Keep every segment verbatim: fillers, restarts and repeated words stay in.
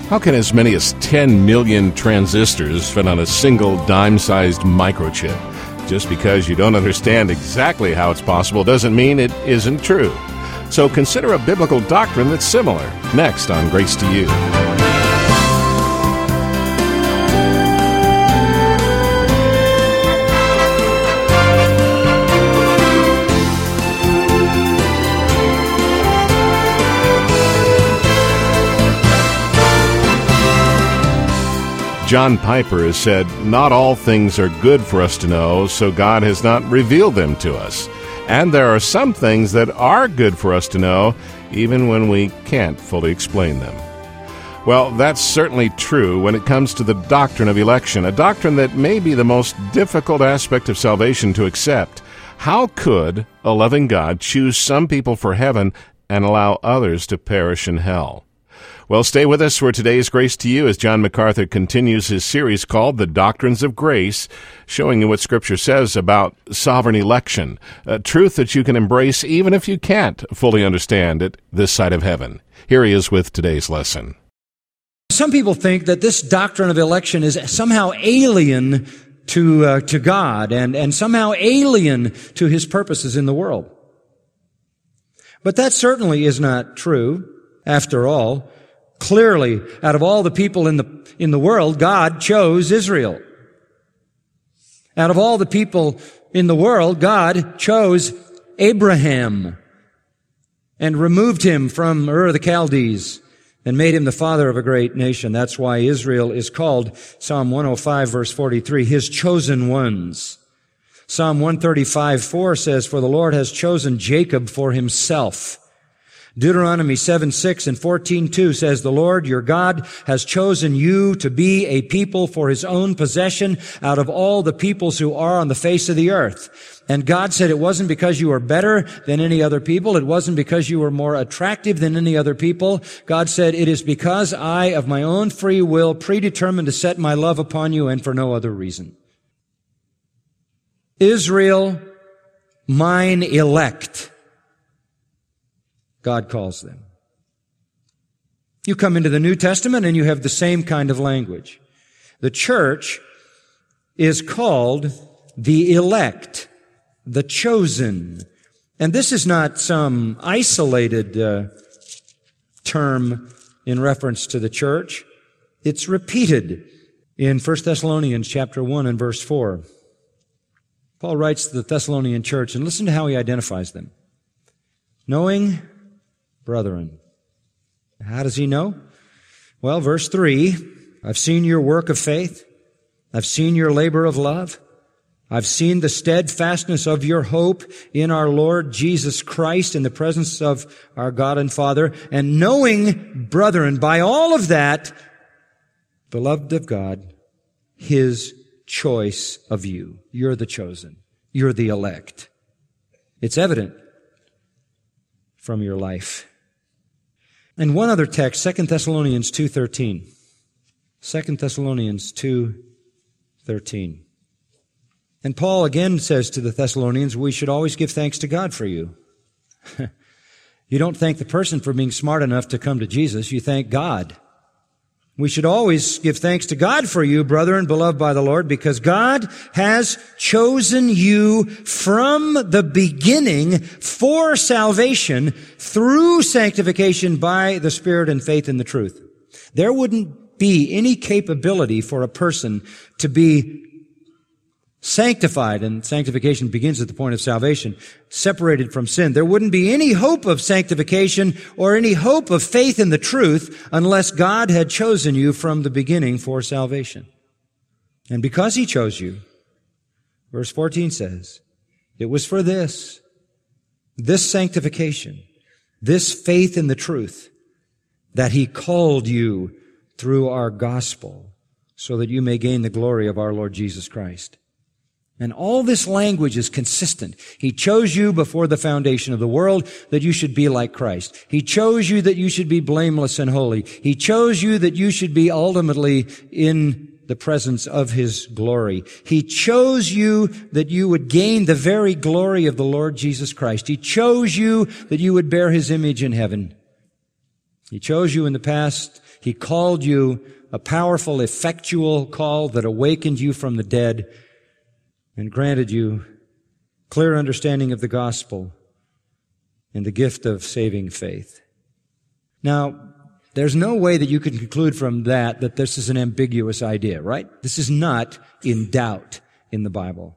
How can as many as ten million transistors fit on a single dime-sized microchip? Just because you don't understand exactly how it's possible doesn't mean it isn't true. So consider a biblical doctrine that's similar. Next on Grace to You. John Piper has said, "Not all things are good for us to know, so God has not revealed them to us. And there are some things that are good for us to know, even when we can't fully explain them." Well, that's certainly true when it comes to the doctrine of election, a doctrine that may be the most difficult aspect of salvation to accept. How could a loving God choose some people for heaven and allow others to perish in hell? Well, stay with us for today's Grace to You as John MacArthur continues his series called The Doctrines of Grace, showing you what Scripture says about sovereign election, a truth that you can embrace even if you can't fully understand it this side of heaven. Here he is with today's lesson. Some people think that this doctrine of election is somehow alien to uh, to God and, and somehow alien to His purposes in the world. But that certainly is not true. After all, clearly, out of all the people in the, in the world, God chose Israel. Out of all the people in the world, God chose Abraham and removed him from Ur of the Chaldees and made him the father of a great nation. That's why Israel is called, Psalm one oh five, verse forty-three, His chosen ones. Psalm one thirty-five, four says, "For the Lord has chosen Jacob for Himself." Deuteronomy seven six and fourteen two says, "The Lord your God has chosen you to be a people for His own possession out of all the peoples who are on the face of the earth." And God said it wasn't because you were better than any other people. It wasn't because you were more attractive than any other people. God said, "It is because I, of my own free will, predetermined to set my love upon you and for no other reason." Israel, mine elect, God calls them. You come into the New Testament and you have the same kind of language. The church is called the elect, the chosen. And this is not some isolated uh, term in reference to the church. It's repeated in First Thessalonians chapter one and verse four. Paul writes to the Thessalonian church, and listen to how he identifies them. Knowing brethren. How does he know? Well, verse three, "I've seen your work of faith. I've seen your labor of love. I've seen the steadfastness of your hope in our Lord Jesus Christ in the presence of our God and Father. And knowing, brethren, by all of that, beloved of God, His choice of you." You're the chosen. You're the elect. It's evident from your life. And one other text, Second Thessalonians two thirteen. Second Thessalonians two thirteen. And Paul again says to the Thessalonians, we should always give thanks to God for you. You don't thank the person for being smart enough to come to Jesus. You thank God. We should always give thanks to God for you, brethren, beloved by the Lord, because God has chosen you from the beginning for salvation through sanctification by the Spirit and faith in the truth. There wouldn't be any capability for a person to be sanctified, and sanctification begins at the point of salvation, separated from sin. There wouldn't be any hope of sanctification or any hope of faith in the truth unless God had chosen you from the beginning for salvation. And because He chose you, verse fourteen says, it was for this, this sanctification, this faith in the truth, that He called you through our gospel, so that you may gain the glory of our Lord Jesus Christ. And all this language is consistent. He chose you before the foundation of the world that you should be like Christ. He chose you that you should be blameless and holy. He chose you that you should be ultimately in the presence of His glory. He chose you that you would gain the very glory of the Lord Jesus Christ. He chose you that you would bear His image in heaven. He chose you in the past. He called you a powerful, effectual call that awakened you from the dead and granted you clear understanding of the gospel and the gift of saving faith. Now, there's no way that you can conclude from that that this is an ambiguous idea, right? This is not in doubt in the Bible.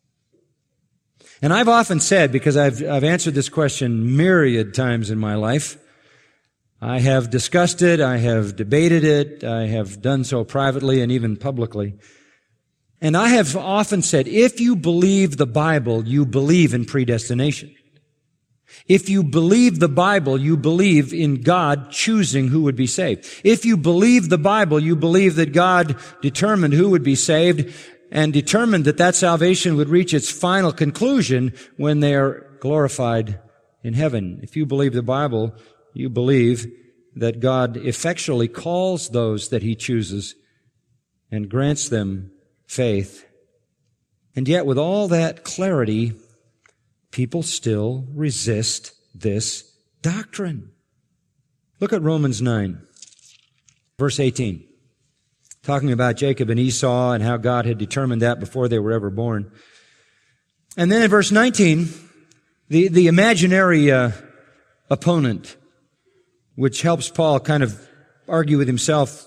And I've often said, because I've, I've answered this question myriad times in my life, I have discussed it, I have debated it, I have done so privately and even publicly. And I have often said, if you believe the Bible, you believe in predestination. If you believe the Bible, you believe in God choosing who would be saved. If you believe the Bible, you believe that God determined who would be saved and determined that that salvation would reach its final conclusion when they are glorified in heaven. If you believe the Bible, you believe that God effectually calls those that He chooses and grants them faith. And yet, with all that clarity, people still resist this doctrine. Look at Romans nine, verse eighteen. Talking about Jacob and Esau and how God had determined that before they were ever born. And then in verse nineteen, the, the imaginary uh, opponent, which helps Paul kind of argue with himself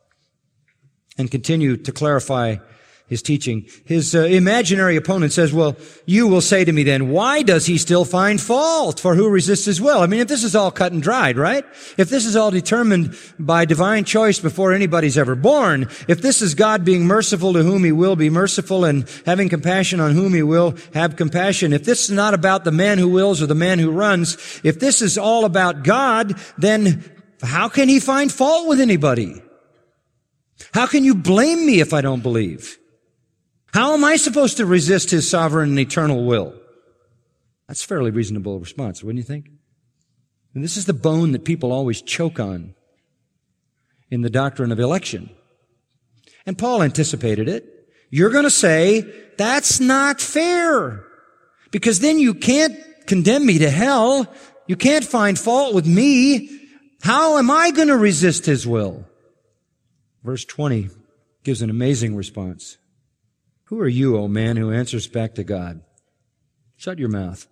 and continue to clarify his teaching. His uh, imaginary opponent says, well, you will say to me then, why does he still find fault? For who resists his will? I mean, if this is all cut and dried, right? If this is all determined by divine choice before anybody's ever born, if this is God being merciful to whom He will be merciful and having compassion on whom He will have compassion, if this is not about the man who wills or the man who runs, if this is all about God, then how can He find fault with anybody? How can you blame me if I don't believe? How am I supposed to resist His sovereign and eternal will? That's a fairly reasonable response, wouldn't you think? And this is the bone that people always choke on in the doctrine of election. And Paul anticipated it. You're going to say, that's not fair, because then you can't condemn me to hell. You can't find fault with me. How am I going to resist His will? Verse twenty gives an amazing response. Who are you, O man, who answers back to God? Shut your mouth.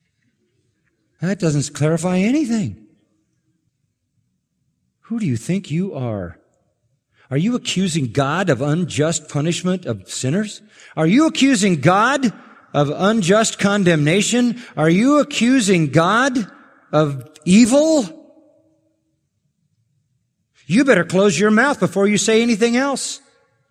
That doesn't clarify anything. Who do you think you are? Are you accusing God of unjust punishment of sinners? Are you accusing God of unjust condemnation? Are you accusing God of evil? You better close your mouth before you say anything else.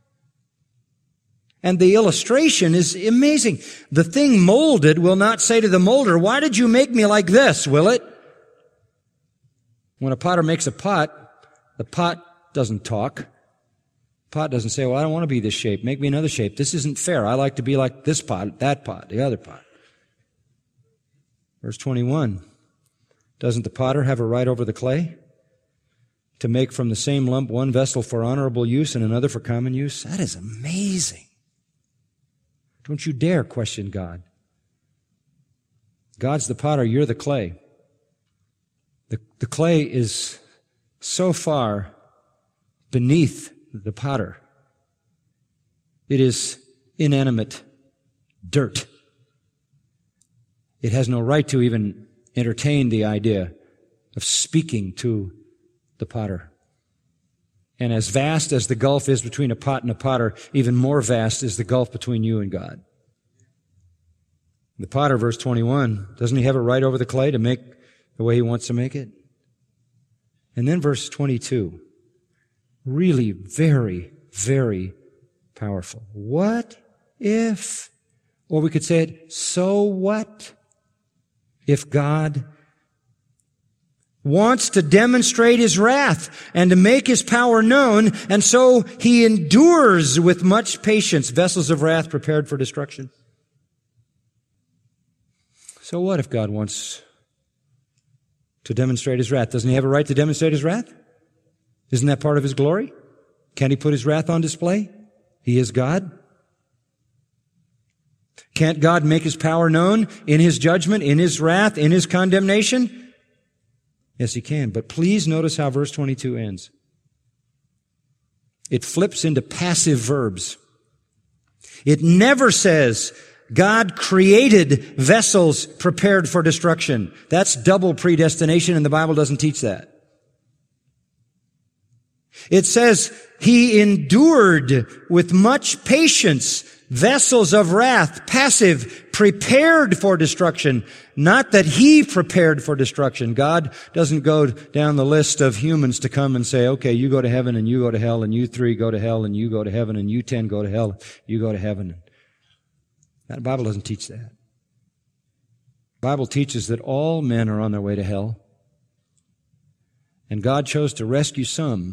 And the illustration is amazing. The thing molded will not say to the molder, why did you make me like this, will it? When a potter makes a pot, the pot doesn't talk. The pot doesn't say, well, I don't want to be this shape. Make me another shape. This isn't fair. I like to be like this pot, that pot, the other pot. Verse twenty-one. Doesn't the potter have a right over the clay to make from the same lump one vessel for honorable use and another for common use? That is amazing. Don't you dare question God. God's the potter, you're the clay. The, the clay is so far beneath the potter. It is inanimate dirt. It has no right to even entertain the idea of speaking to the potter. And as vast as the gulf is between a pot and a potter, even more vast is the gulf between you and God. The potter, verse twenty-one, doesn't he have a right over the clay to make the way he wants to make it? And then verse twenty-two, really very, very powerful. What if, or we could say it, so what if God wants to demonstrate His wrath and to make His power known, and so He endures with much patience vessels of wrath prepared for destruction? So what if God wants to demonstrate His wrath? Doesn't He have a right to demonstrate His wrath? Isn't that part of His glory? Can't He put His wrath on display? He is God. Can't God make His power known in His judgment, in His wrath, in His condemnation? Yes, He can. But please notice how verse twenty-two ends. it flips into passive verbs. It never says, God created vessels prepared for destruction. That's double predestination, and the Bible doesn't teach that. It says, He endured with much patience vessels of wrath, passive, prepared for destruction. Not that He prepared for destruction. God doesn't go down the list of humans to come and say, okay, you go to heaven and you go to hell and you three go to hell and you go to heaven and you ten go to hell, you go to heaven. The Bible doesn't teach that. The Bible teaches that all men are on their way to hell. And God chose to rescue some.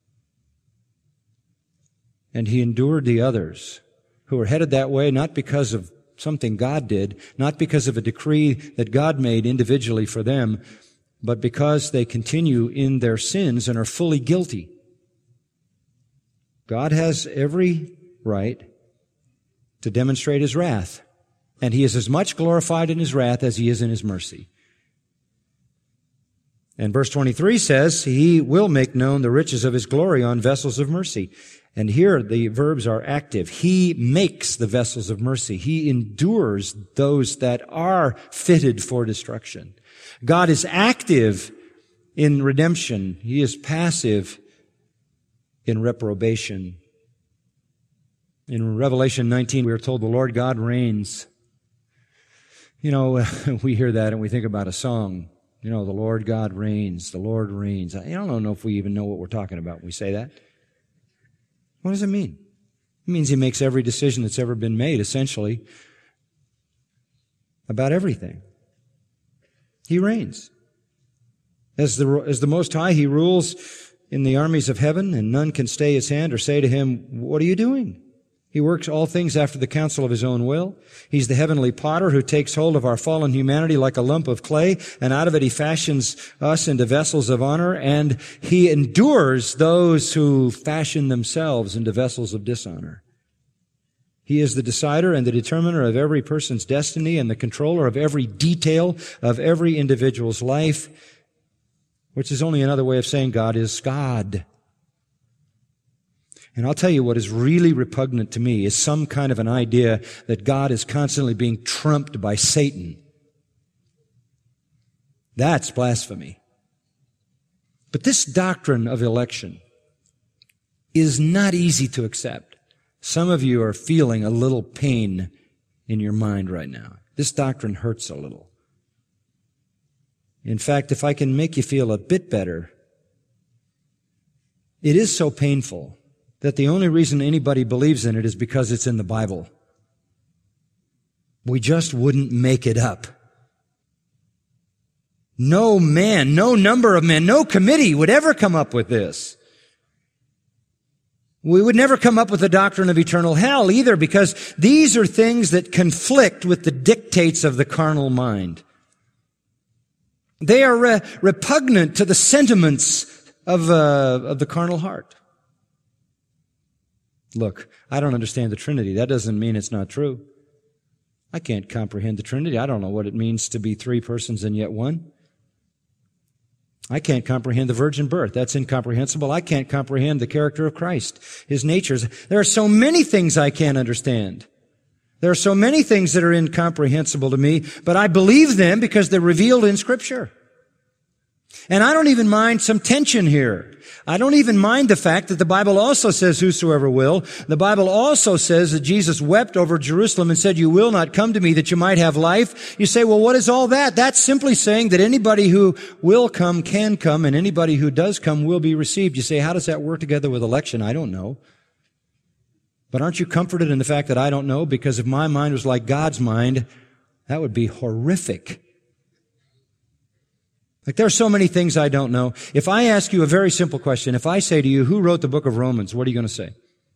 And He endured the others who were headed that way not because of something God did, not because of a decree that God made individually for them, but because they continue in their sins and are fully guilty. God has every right to demonstrate His wrath, and He is as much glorified in His wrath as He is in His mercy. And verse twenty-three says, He will make known the riches of His glory on vessels of mercy. And here the verbs are active. He makes the vessels of mercy. He endures those that are fitted for destruction. God is active in redemption. He is passive in reprobation. In Revelation nineteen, we are told the Lord God reigns. You know, we hear that and we think about a song. You know, the Lord God reigns. The Lord reigns. I don't know if we even know what we're talking about when we say that. What does it mean? It means He makes every decision that's ever been made, essentially, about everything. He reigns. As the, as the Most High, He rules in the armies of heaven, and none can stay His hand or say to Him, what are you doing? He works all things after the counsel of His own will. He's the heavenly potter who takes hold of our fallen humanity like a lump of clay, and out of it He fashions us into vessels of honor, and He endures those who fashion themselves into vessels of dishonor. He is the decider and the determiner of every person's destiny and the controller of every detail of every individual's life, which is only another way of saying God is God. And I'll tell you what is really repugnant to me is some kind of an idea that God is constantly being trumped by Satan. That's blasphemy. But this doctrine of election is not easy to accept. Some of you are feeling a little pain in your mind right now. This doctrine hurts a little. In fact, if I can make you feel a bit better, it is so painful that the only reason anybody believes in it is because it's in the Bible. We just wouldn't make it up. No man, no number of men, no committee would ever come up with this. We would never come up with the doctrine of eternal hell either, because these are things that conflict with the dictates of the carnal mind. They are re- repugnant to the sentiments of, uh, of the carnal heart. Look, I don't understand the Trinity. That doesn't mean it's not true. I can't comprehend the Trinity. I don't know what it means to be three persons and yet one. I can't comprehend the virgin birth. That's incomprehensible. I can't comprehend the character of Christ, His natures. There are so many things I can't understand. There are so many things that are incomprehensible to me, but I believe them because they're revealed in Scripture. And I don't even mind some tension here. I don't even mind the fact that the Bible also says whosoever will. The Bible also says that Jesus wept over Jerusalem and said, you will not come to me that you might have life. You say, well, what is all that? That's simply saying that anybody who will come can come, and anybody who does come will be received. You say, how does that work together with election? I don't know. But aren't you comforted in the fact that I don't know? Because if my mind was like God's mind, that would be horrific. Like, there are so many things I don't know. If I ask you a very simple question, if I say to you, who wrote the book of Romans, what are you going to say?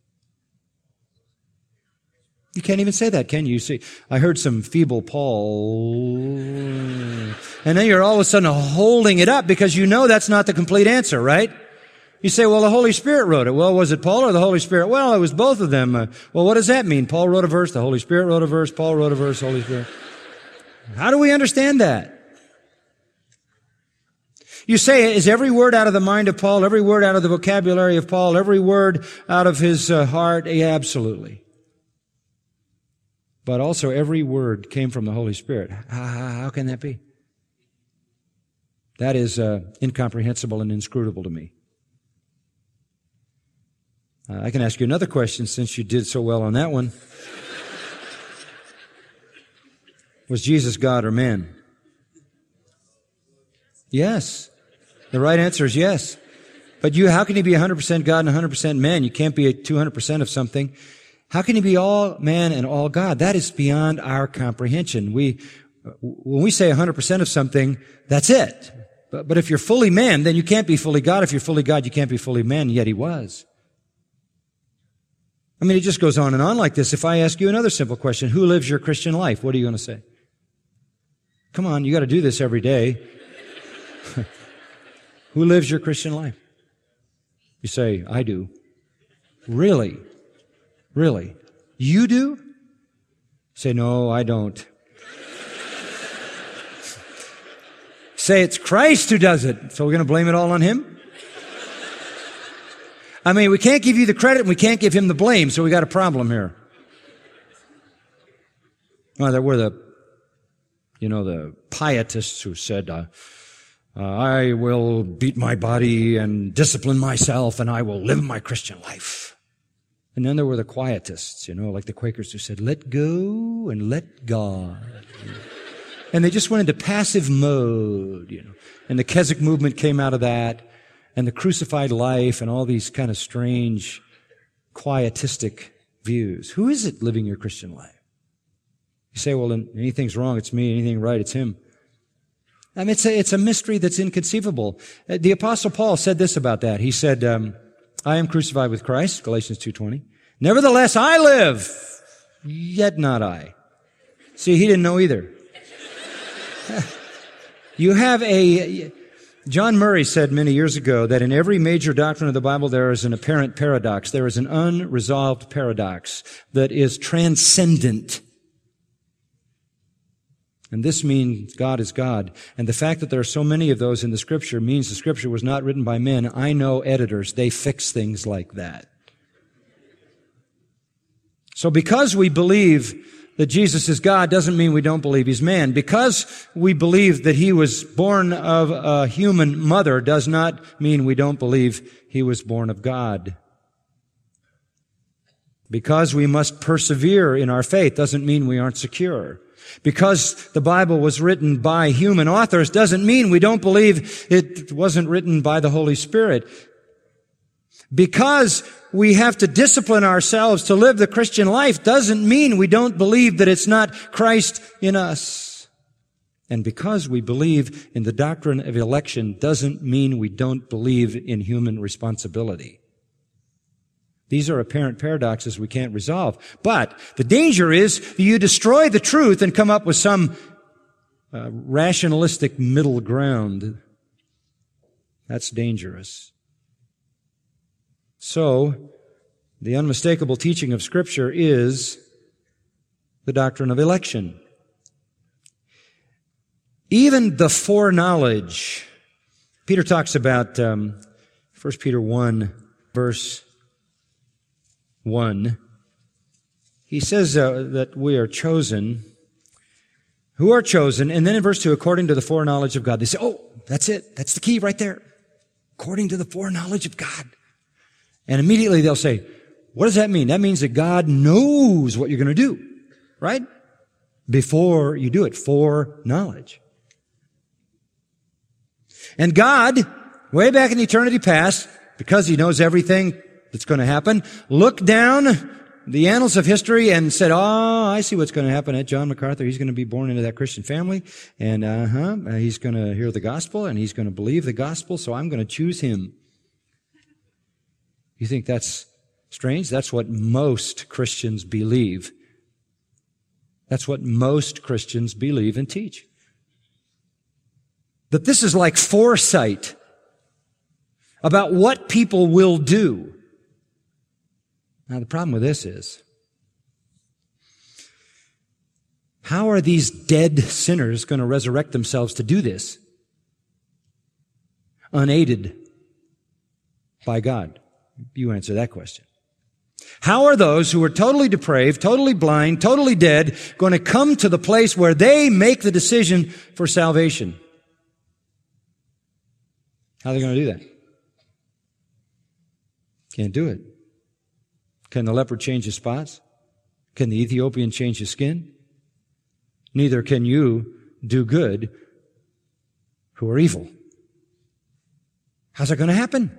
You can't even say that, can you? See, I heard some feeble Paul. And then you're all of a sudden holding it up because you know that's not the complete answer, right? You say, well, the Holy Spirit wrote it. Well, was it Paul or the Holy Spirit? Well, it was both of them. Uh, well, what does that mean? Paul wrote a verse, the Holy Spirit wrote a verse, Paul wrote a verse, Holy Spirit. How do we understand that? You say, is every word out of the mind of Paul, every word out of the vocabulary of Paul, every word out of his uh, heart? Yeah, absolutely. But also every word came from the Holy Spirit. How, how, how can that be? That is uh, incomprehensible and inscrutable to me. Uh, I can ask you another question since you did so well on that one. Was Jesus God or man? Yes. The right answer is yes. But you, how can he be one hundred percent God and one hundred percent man? You can't be two hundred percent of something. How can he be all man and all God? That is beyond our comprehension. We, when we say one hundred percent of something, that's it. But, but if you're fully man, then you can't be fully God. If you're fully God, you can't be fully man, yet he was. I mean, it just goes on and on like this. If I ask you another simple question, who lives your Christian life? What are you going to say? Come on, you got to do this every day. Who lives your Christian life? You say, I do. Really? Really? You do? Say, no, I don't. Say, it's Christ who does it. So we're going to blame it all on him? I mean, we can't give you the credit and we can't give him the blame, so we got a problem here. Well, there were the, you know, the pietists who said, uh, uh, I will beat my body and discipline myself and I will live my Christian life. And then there were the quietists, you know, like the Quakers who said, let go and let God. And they just went into passive mode, you know. And the Keswick movement came out of that, and the crucified life and all these kind of strange quietistic views. Who is it living your Christian life? You say, well, then anything's wrong, it's me. Anything right, it's him. I mean, it's a, it's a mystery that's inconceivable. The Apostle Paul said this about that. He said, um, I am crucified with Christ, Galatians two twenty. Nevertheless, I live, yet not I. See, he didn't know either. You have a... John Murray said many years ago that in every major doctrine of the Bible there is an apparent paradox. There is an unresolved paradox that is transcendent. And this means God is God. And the fact that there are so many of those in the Scripture means the Scripture was not written by men. I know editors, they fix things like that. So because we believe that Jesus is God doesn't mean we don't believe he's man. Because we believe that he was born of a human mother does not mean we don't believe he was born of God. Because we must persevere in our faith doesn't mean we aren't secure. Because the Bible was written by human authors doesn't mean we don't believe it wasn't written by the Holy Spirit. Because we have to discipline ourselves to live the Christian life doesn't mean we don't believe that it's not Christ in us. And because we believe in the doctrine of election doesn't mean we don't believe in human responsibility. These are apparent paradoxes we can't resolve. But the danger is that you destroy the truth and come up with some uh, rationalistic middle ground. That's dangerous. So, the unmistakable teaching of Scripture is the doctrine of election. Even the foreknowledge. Peter talks about um, First Peter one, verse one. He says uh, that we are chosen. Who are chosen? And then in verse two, according to the foreknowledge of God. They say, oh, that's it. That's the key right there. According to the foreknowledge of God. And immediately they'll say, what does that mean? That means that God knows what you're going to do, right? Before you do it, foreknowledge. And God, way back in eternity past, because he knows everything that's going to happen, looked down the annals of history and said, oh, I see what's going to happen at John MacArthur. He's going to be born into that Christian family, and uh-huh, he's going to hear the gospel, and he's going to believe the gospel, so I'm going to choose him. You think that's strange? That's what most Christians believe. That's what most Christians believe and teach. That this is like foresight about what people will do. Now, the problem with this is, how are these dead sinners going to resurrect themselves to do this? unaided by God? You answer that question. How are those who are totally depraved, totally blind, totally dead going to come to the place where they make the decision for salvation? How are they going to do that? Can't do it. Can the leopard change his spots? Can the Ethiopian change his skin? Neither can you do good who are evil. How's that going to happen?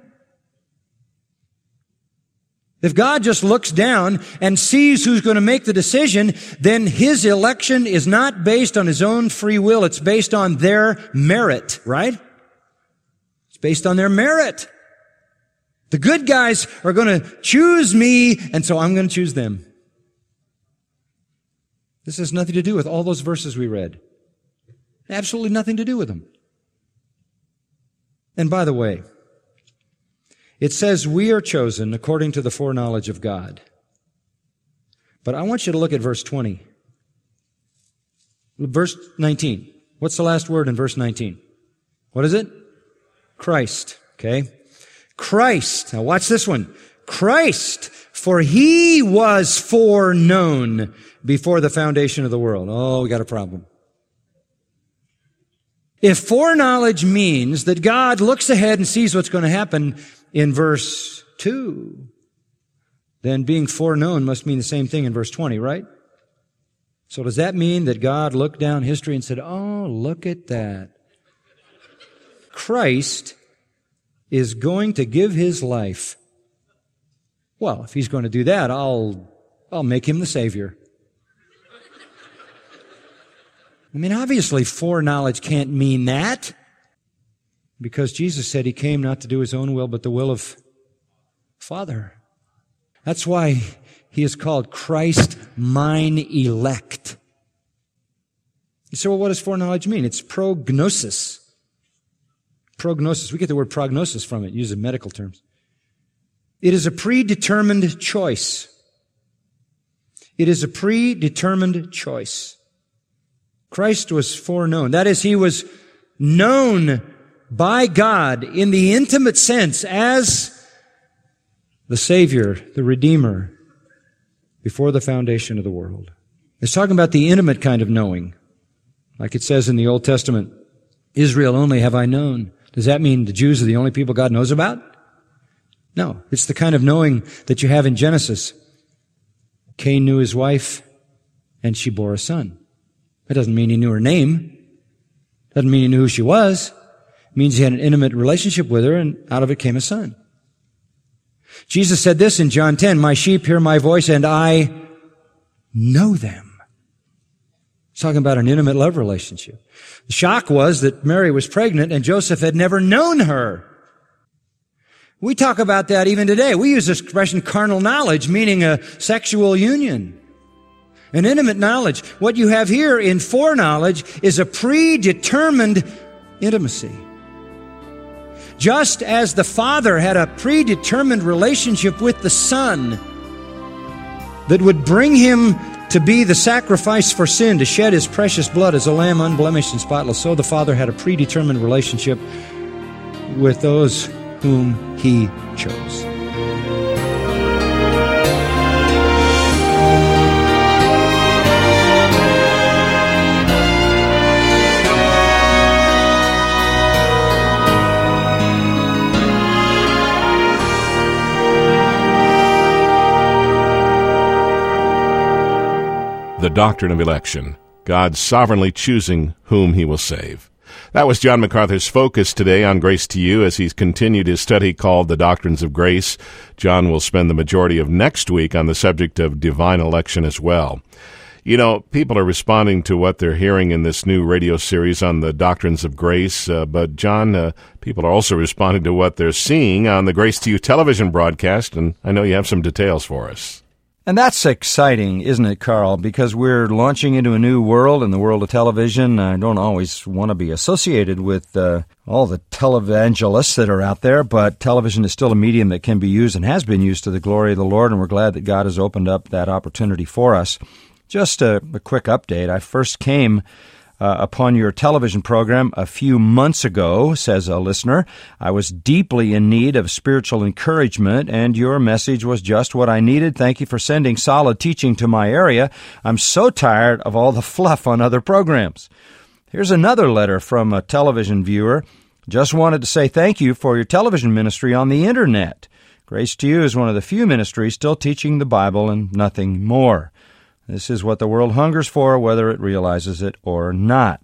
If God just looks down and sees who's going to make the decision, then His election is not based on His own free will. It's based on their merit, right? It's based on their merit. The good guys are going to choose me, and so I'm going to choose them. This has nothing to do with all those verses we read. Absolutely nothing to do with them. And by the way, it says we are chosen according to the foreknowledge of God. But I want you to look at verse twenty. Verse nineteen. What's the last word in verse nineteen? What is it? Christ. Okay. Christ. Now watch this one. Christ, for He was foreknown before the foundation of the world. Oh, we got a problem. If foreknowledge means that God looks ahead and sees what's going to happen in verse two, then being foreknown must mean the same thing in verse twenty, right? So does that mean that God looked down history and said, oh, look at that. Christ is going to give His life. Well, if He's going to do that, I'll, I'll make Him the Savior. I mean, obviously, foreknowledge can't mean that, because Jesus said He came not to do His own will, but the will of Father. That's why He is called Christ, mine elect. You say, well, what does foreknowledge mean? It's prognosis. Prognosis. We get the word prognosis from it, used in medical terms. It is a predetermined choice. It is a predetermined choice. Christ was foreknown. That is, He was known by God in the intimate sense as the Savior, the Redeemer, before the foundation of the world. It's talking about the intimate kind of knowing. Like it says in the Old Testament, Israel only have I known. Does that mean the Jews are the only people God knows about? No. It's the kind of knowing that you have in Genesis. Cain knew his wife, and she bore a son. That doesn't mean he knew her name. Doesn't mean he knew who she was. It means he had an intimate relationship with her, and out of it came a son. Jesus said this in John ten, my sheep hear my voice, and I know them. He's talking about an intimate love relationship. The shock was that Mary was pregnant, and Joseph had never known her. We talk about that even today. We use this expression carnal knowledge, meaning a sexual union. An intimate knowledge. What you have here in foreknowledge is a predetermined intimacy. Just as the Father had a predetermined relationship with the Son that would bring Him to be the sacrifice for sin, to shed His precious blood as a lamb unblemished and spotless, so the Father had a predetermined relationship with those whom He chose. The doctrine of election, God sovereignly choosing whom He will save. That was John MacArthur's focus today on Grace to You as he's continued his study called The Doctrines of Grace. John will spend the majority of next week on the subject of divine election as well. You know, people are responding to what they're hearing in this new radio series on the Doctrines of Grace, uh, but John, uh, people are also responding to what they're seeing on the Grace to You television broadcast, and I know you have some details for us. And that's exciting, isn't it, Carl? Because we're launching into a new world, in the world of television. I don't always want to be associated with uh, all the televangelists that are out there, but television is still a medium that can be used and has been used to the glory of the Lord, and we're glad that God has opened up that opportunity for us. Just a, a quick update. I first came uh, upon your television program a few months ago, says a listener. I was deeply in need of spiritual encouragement, and your message was just what I needed. Thank you for sending solid teaching to my area. I'm so tired of all the fluff on other programs. Here's another letter from a television viewer. Just wanted to say thank you for your television ministry on the Internet. Grace to You is one of the few ministries still teaching the Bible and nothing more. This is what the world hungers for, whether it realizes it or not.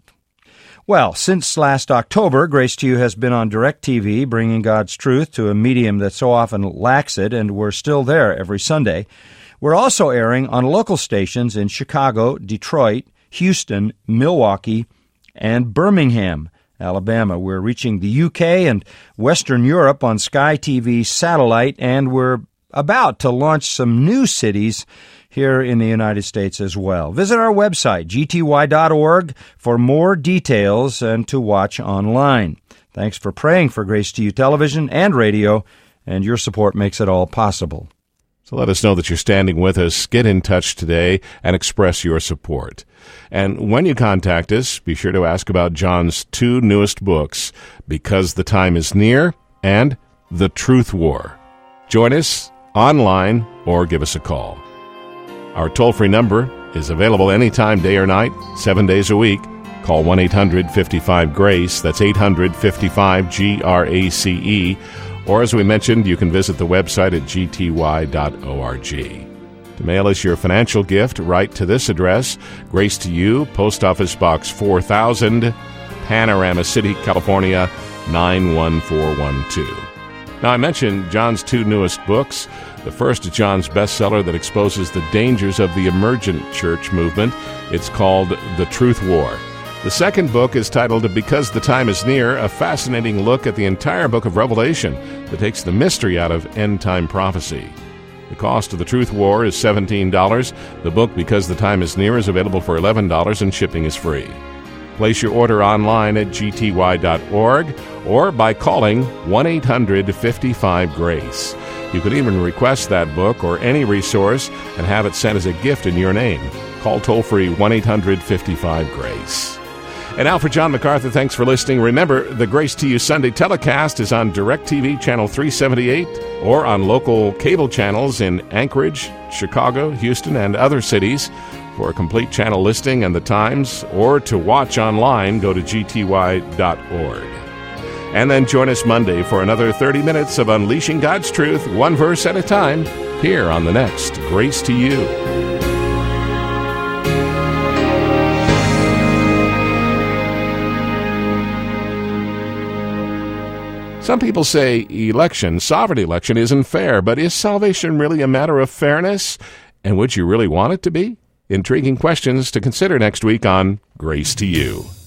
Well, since last October, Grace to You has been on DirecTV, bringing God's truth to a medium that so often lacks it, and we're still there every Sunday. We're also airing on local stations in Chicago, Detroit, Houston, Milwaukee, and Birmingham, Alabama. We're reaching the U K and Western Europe on Sky T V satellite, and we're about to launch some new cities here in the United States as well. Visit our website, g t y dot org, for more details and to watch online. Thanks for praying for Grace to You television and radio, and your support makes it all possible. So let us know that you're standing with us. Get in touch today and express your support. And when you contact us, be sure to ask about John's two newest books, Because the Time is Near and The Truth War. Join us online or give us a call. Our toll-free number is available anytime, day or night, seven days a week. Call one eight hundred fifty-five GRACE. That's eight hundred fifty-five G R A C E. Or, as we mentioned, you can visit the website at g t y dot org. To mail us your financial gift, write to this address, Grace to You, Post Office Box four thousand, Panorama City, California, nine one four one two. Now, I mentioned John's two newest books. The first is John's bestseller that exposes the dangers of the emergent church movement. It's called The Truth War. The second book is titled Because the Time is Near, a fascinating look at the entire book of Revelation that takes the mystery out of end-time prophecy. The cost of The Truth War is seventeen dollars. The book Because the Time is Near is available for eleven dollars, and shipping is free. Place your order online at g t y dot org or by calling one eight hundred fifty-five GRACE. You can even request that book or any resource and have it sent as a gift in your name. Call toll-free one eight hundred fifty-five GRACE. And now for John MacArthur, thanks for listening. Remember, the Grace to You Sunday telecast is on DirecTV Channel three seventy-eight or on local cable channels in Anchorage, Chicago, Houston, and other cities. For a complete channel listing and the times, or to watch online, go to g t y dot org. And then join us Monday for another thirty minutes of unleashing God's truth, one verse at a time, here on the next Grace to You. Some people say election, sovereign election, isn't fair, but is salvation really a matter of fairness? And would you really want it to be? Intriguing questions to consider next week on Grace to You.